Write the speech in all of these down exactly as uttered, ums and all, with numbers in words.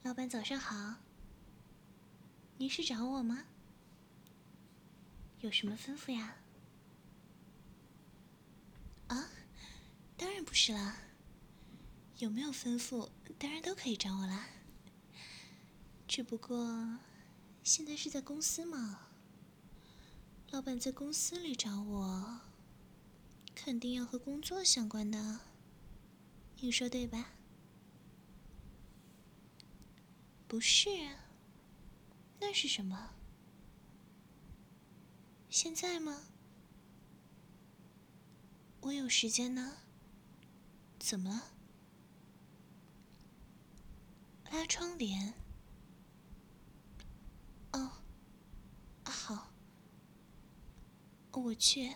老板早上好，您是找我吗？有什么吩咐呀？啊，当然不是啦。有没有吩咐，当然都可以找我啦。只不过，现在是在公司嘛，老板在公司里找我，肯定要和工作相关的。你说对吧？不是，那是什么？现在吗？我有时间呢。怎么了？拉窗帘。哦，好，我去。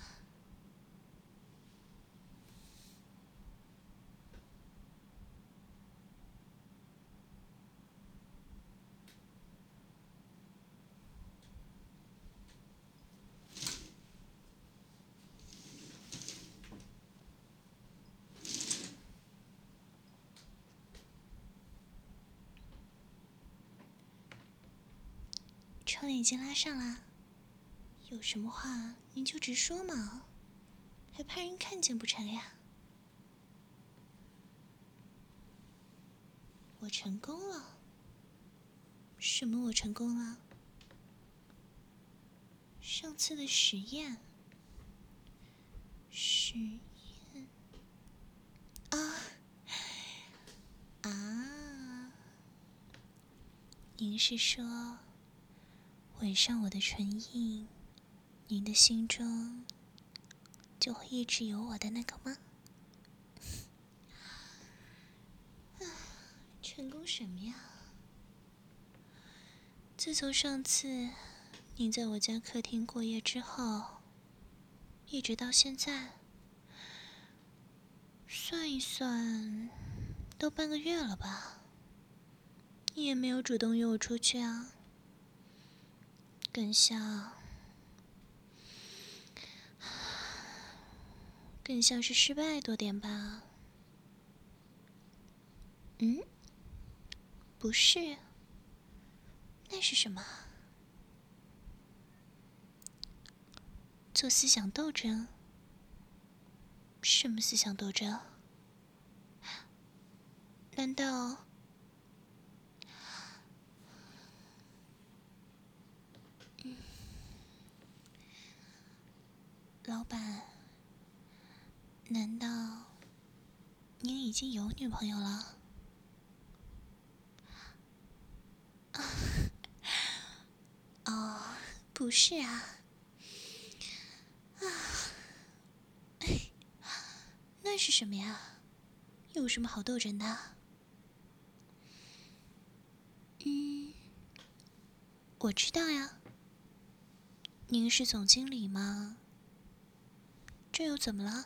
窗帘已经拉上啦，有什么话您就直说嘛，还怕人看见不成呀？我成功了。什么我成功了？上次的实验。实验啊啊！您是说吻上我的唇印，您的心中就会一直有我的那个吗？成功什么呀？自从上次您在我家客厅过夜之后，一直到现在，算一算，都半个月了吧？你也没有主动约我出去啊，更像，更像是失败多点吧？嗯？不是，那是什么？做思想斗争？什么思想斗争？难道……嗯，老板，难道您已经有女朋友了？啊，哦，不是啊。啊，那是什么呀？有什么好斗争的？嗯，我知道呀。您是总经理吗？这又怎么了？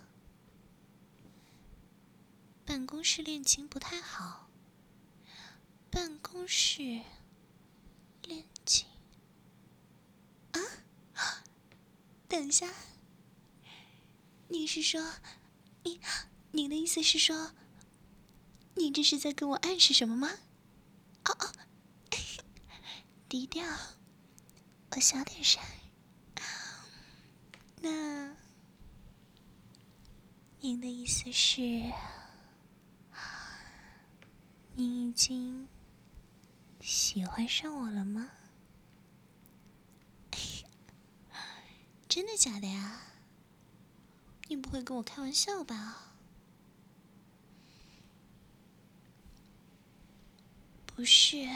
办公室恋情不太好。办公室恋情？啊？等一下，你是说，你，您的意思是说，你这是在跟我暗示什么吗？哦哦，低调，我小点声。那，您的意思是，你已经喜欢上我了吗？真的假的呀？你不会跟我开玩笑吧？不是，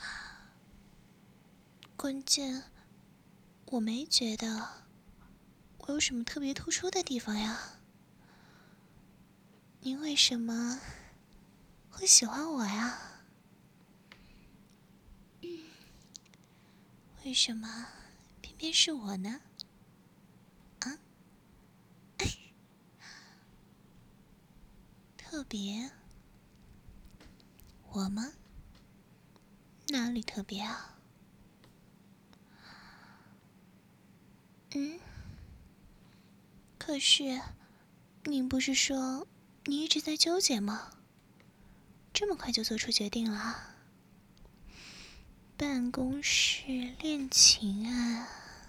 关键我没觉得我有什么特别突出的地方呀。您为什么会喜欢我呀？嗯，为什么偏偏是我呢？啊？特别？我吗？哪里特别啊？嗯？可是，您不是说你一直在纠结吗？这么快就做出决定了？ 办公室恋情啊，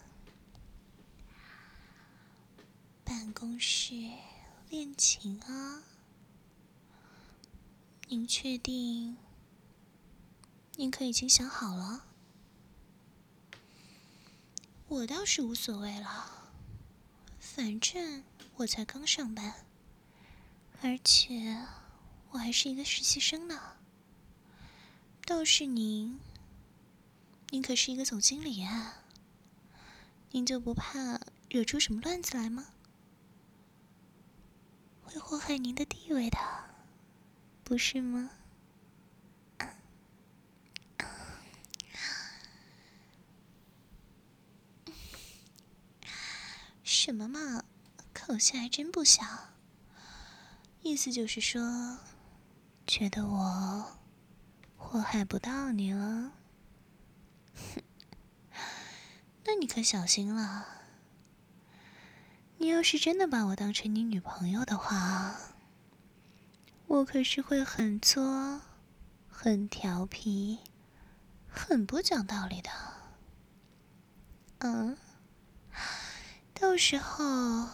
办公室恋情啊，您确定您可已经想好了？我倒是无所谓了，反正我才刚上班，而且我还是一个实习生呢。倒是您，您可是一个总经理啊，您就不怕惹出什么乱子来吗？会祸害您的地位的，不是吗？什么嘛，口气还真不小。意思就是说，觉得我祸害不到你了？那你可小心了。你要是真的把我当成你女朋友的话，我可是会很作、很调皮、很不讲道理的。嗯，到时候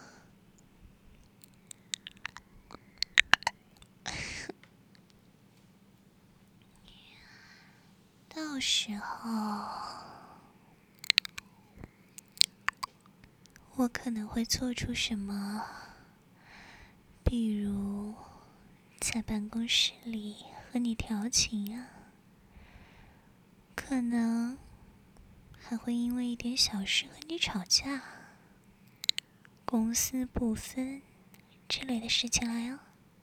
到时候我可能会做出什么，比如在办公室里和你调情啊，可能还会因为一点小事和你吵架，公私不分之类的事情来哦。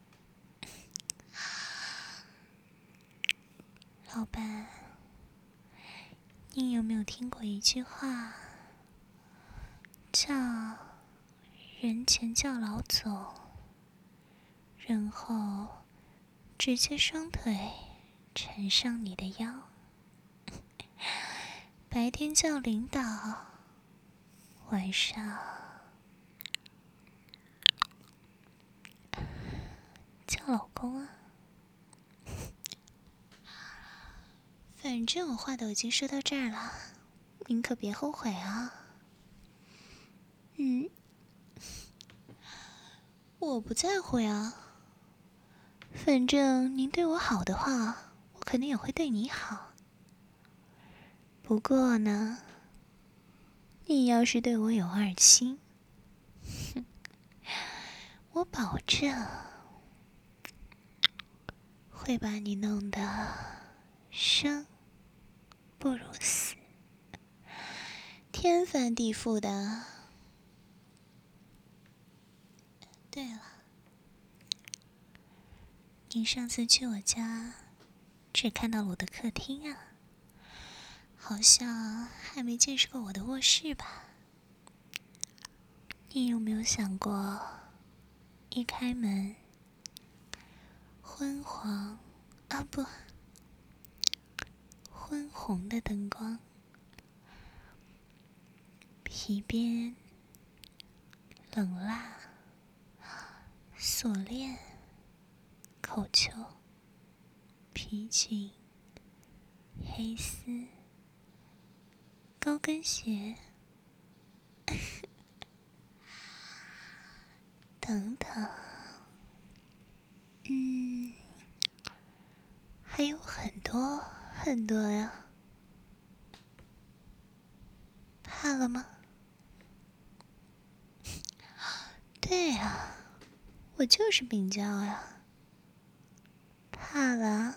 老板，你有没有听过一句话，叫人前叫老总，人后直接双腿缠上你的腰，白天叫领导，晚上叫老公啊。反正我话都已经说到这儿了，您可别后悔啊。嗯，我不在乎呀，反正您对我好的话，我肯定也会对你好。不过呢，你要是对我有二心，哼，我保证会把你弄得生不如死，天翻地覆的。对了，你上次去我家，只看到了我的客厅啊，好像还没见识过我的卧室吧？你有没有想过，一开门，昏黄啊不，昏红的灯光，皮鞭、冷蜡、锁链、口球、皮裙、黑丝、高跟鞋等等，嗯，还有很多很多呀。怕了吗？对呀，我就是病娇呀。怕了？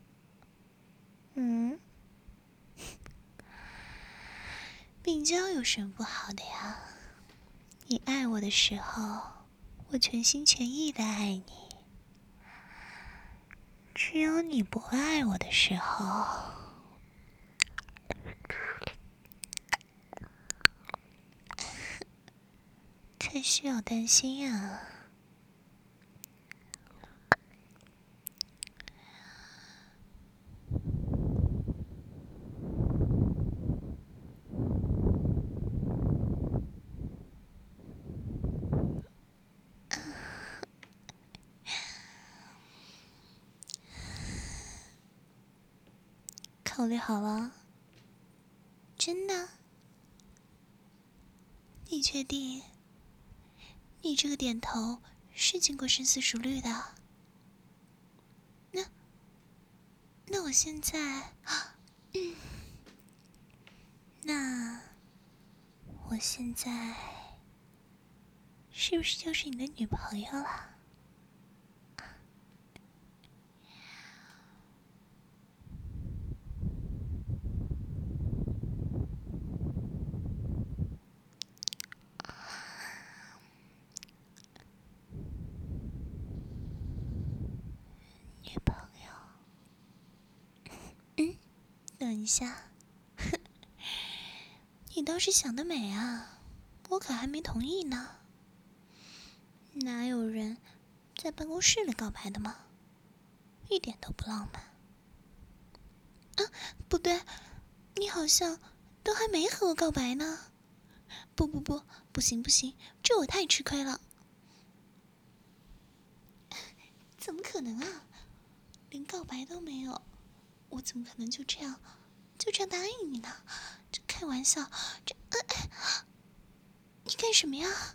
嗯，病娇有什么不好的呀？你爱我的时候，我全心全意的爱你。只有你不爱我的时候，才需要担心啊。 考虑好了？真的？你确定？你这个点头是经过深思熟虑的？那……那我现在……嗯，那我现在是不是就是你的女朋友了？女朋友？嗯，等一下，你倒是想得美啊，我可还没同意呢。哪有人在办公室里告白的吗？一点都不浪漫。啊，不对，你好像都还没和我告白呢。不不不，不行不行，这我太吃亏了。怎么可能啊？连告白都没有，我怎么可能就这样就这样答应你呢？这开玩笑，这……呃……你干什么呀？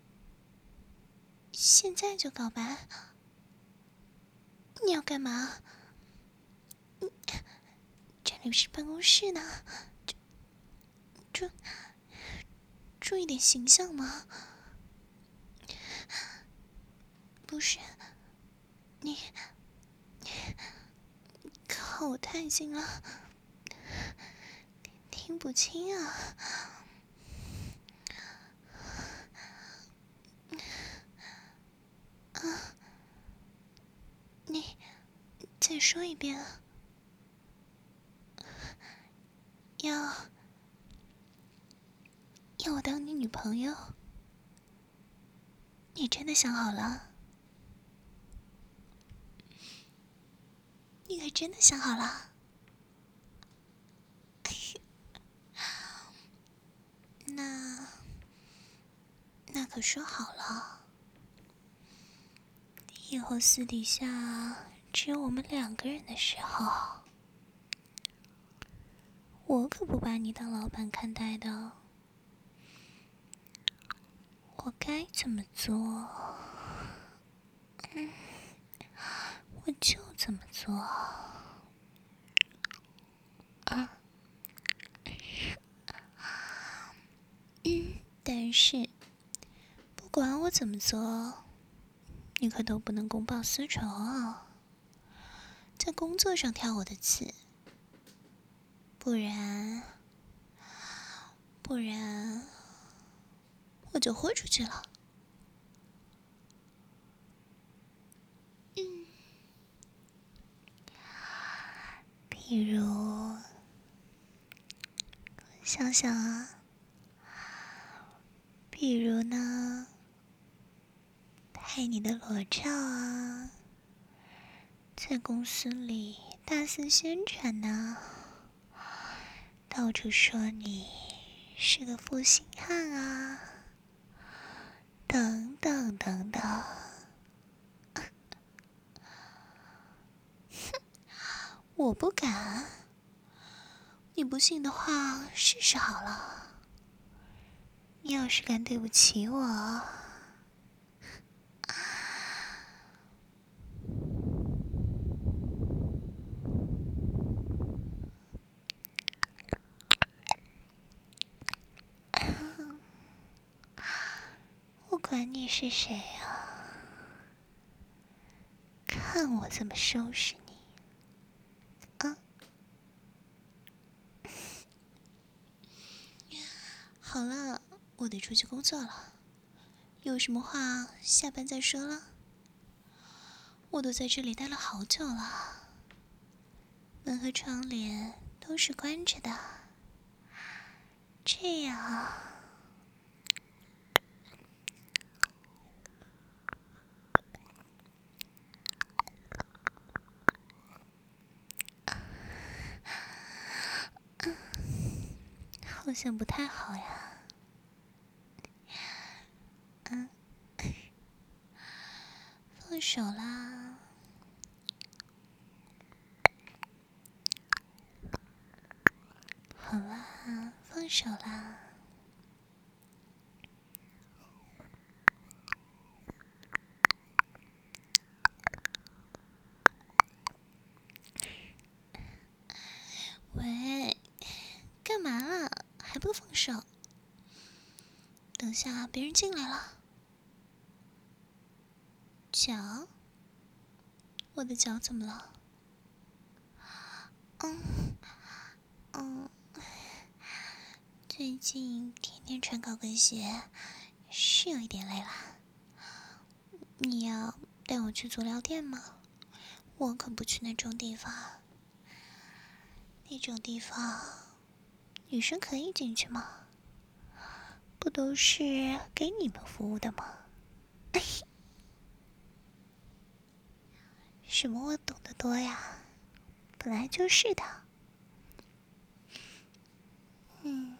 现在就告白？你要干嘛？这里是办公室呢，注注注意点形象嘛。不是，你靠我太近了，听不清啊。啊，你再说一遍。要要我当你女朋友？你真的想好了？你可真的想好了？那那可说好了，以后私底下只有我们两个人的时候，我可不把你当老板看待的。我该怎么做，嗯，我就怎么做。啊，嗯，但是不管我怎么做，你可都不能公报私仇啊，在工作上挑我的刺，不然不然我就豁出去了。嗯，比如想想啊，比如呢，拍你的裸照啊，在公司里大肆宣传呢，到处说你是个负心汉啊，等等等等。我不敢，你不信的话试试好了。你要是敢对不起我，我管你是谁啊，看我怎么收拾你啊！好了，我得出去工作了，有什么话下班再说了。我都在这里待了好久了，门和窗帘都是关着的，这样好像不太好呀。嗯，放手啦。 好啦，放手啦。喂，干嘛啊？还不放手？等下别人进来了。脚？我的脚怎么了？嗯嗯，最近天天穿高跟鞋，是有一点累啦。你要带我去足疗店吗？我可不去那种地方。那种地方，女生可以进去吗？不都是给你们服务的吗？什么我懂得多呀，本来就是的。嗯，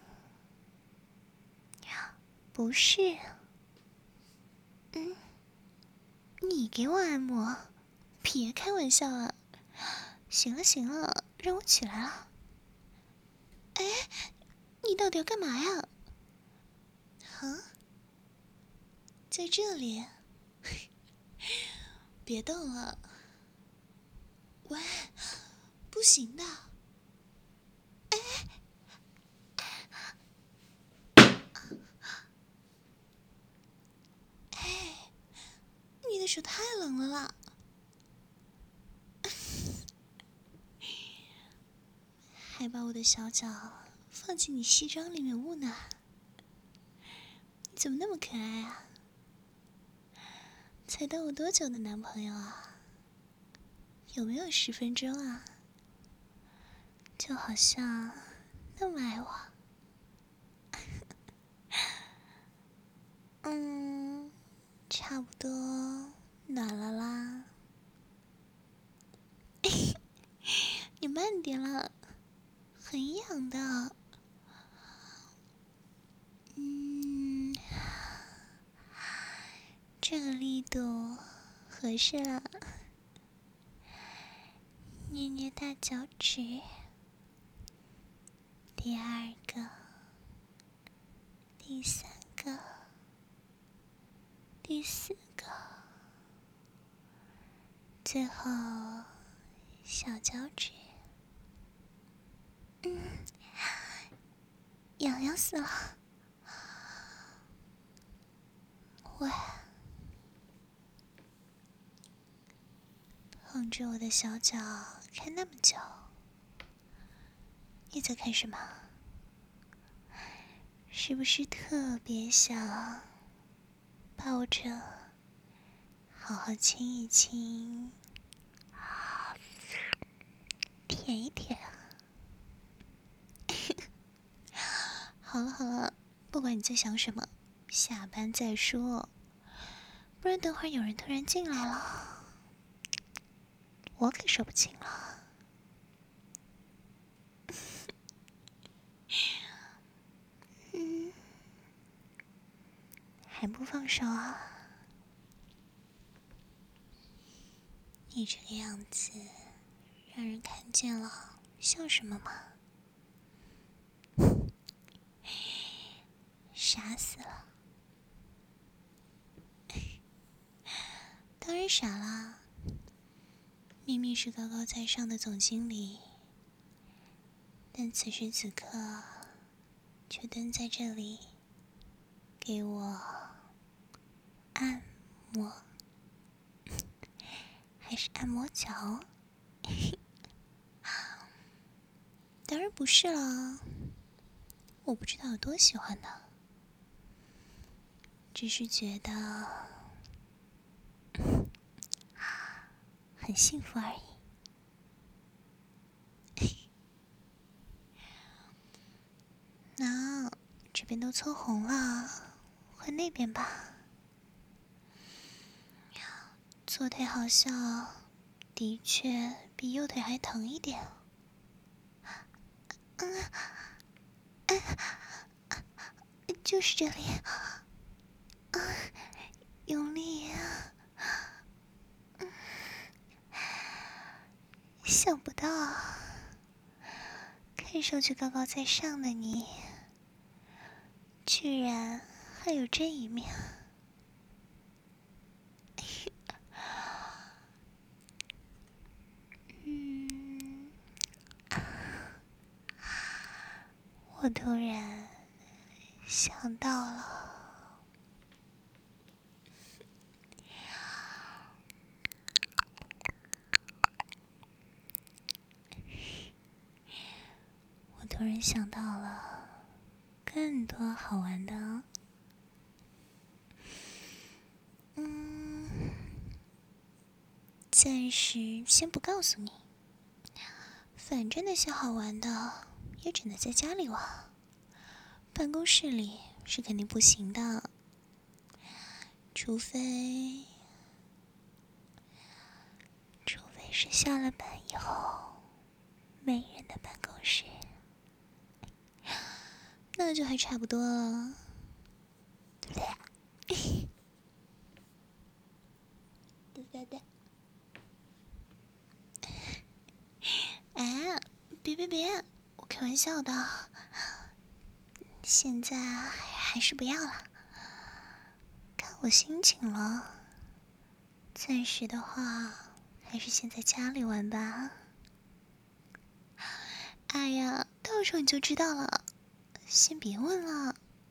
不是。嗯，你给我按摩？别开玩笑了。行了行了，让我起来了。哎，你到底要干嘛呀？啊，在这里？别动了。喂，不行的。哎，哎，你的手太冷了啦。还把我的小脚放进你西装里面捂呢。你怎么那么可爱啊？才当我多久的男朋友啊？有没有十分钟啊？就好像那么爱我。嗯，差不多暖了啦。你慢点了，很痒的。嗯，这个力度合适了。捏捏大脚趾。第二个，第三个，第四个，最后小脚趾。嗯，痒痒死了。喂，捧着我的小脚看那么久，你在看什么？是不是特别想抱着好好亲一亲，舔一舔啊？好了好了，不管你在想什么，下班再说，不然等会儿有人突然进来了，我可说不清了。嗯，还不放手啊？你这个样子，让人看见了，像什么吗？傻死了。当然傻啦，明明是高高在上的总经理，但此时此刻却蹲在这里给我按摩，还是按摩脚？当然不是啦，我不知道有多喜欢呢，只是觉得很幸福而已。那这边都搓红了，换那边吧。左腿好像的确比右腿还疼一点。嗯，嗯，就是这里。嗯，用力。嗯，想不到开上去高高在上的你，居然还有这一面。嗯，我突然想到了。我突然想到了更多好玩的。嗯，暂时先不告诉你，反正那些好玩的也只能在家里玩，办公室里是肯定不行的，除非除非是下了班以后没人的办公室，那就还差不多了，对不对？对对对。哎，别别别，我开玩笑的，现在还是不要了，看我心情了。暂时的话，还是先在家里玩吧。哎呀，到时候你就知道了，先别问了。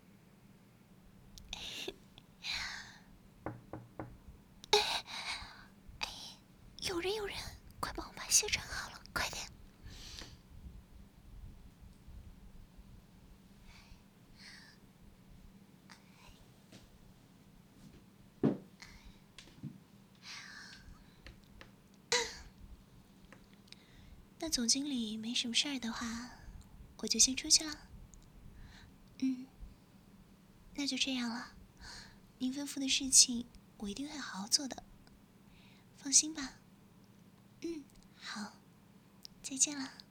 哎哎，有人有人，快帮我把鞋穿好了，快点！那总经理没什么事儿的话，我就先出去了。嗯，那就这样了。您吩咐的事情，我一定会好好做的，放心吧。嗯，好，再见了。